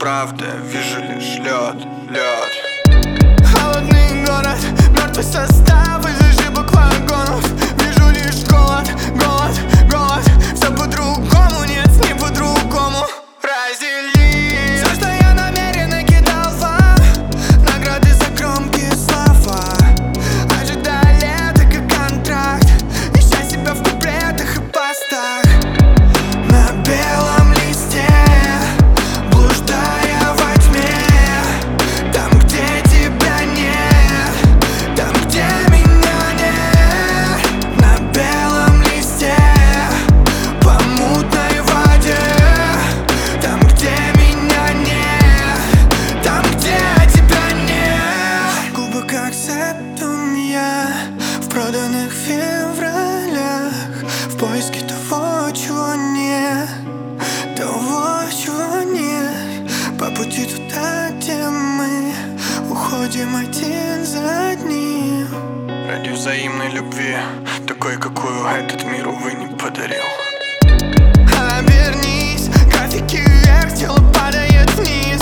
правда, вижу лишь лед, лед. Холодный город, мертвый состав из ошибок вагонов. Вижу лишь голод, голод, голод. Все по-другому, нет, не по-другому. Раздели все, что я намеренно кидал вам. Награды за громкие слова. Ожидали это как контракт, ища себя в куплетах и постах. На белом листе, блуждая во тьме, там, где тебя нет, там, где меня нет. На белом листе, по мутной воде, там, где меня нет, там, где тебя нет. Губы как септунья в проданных февралях, в поиске того, чего нет, того, чего нет. По пути туда, где мы уходим один за одним. Ради взаимной любви, такой, какую этот мир, увы, не подарил. Обернись, графики вверх, тело падает вниз.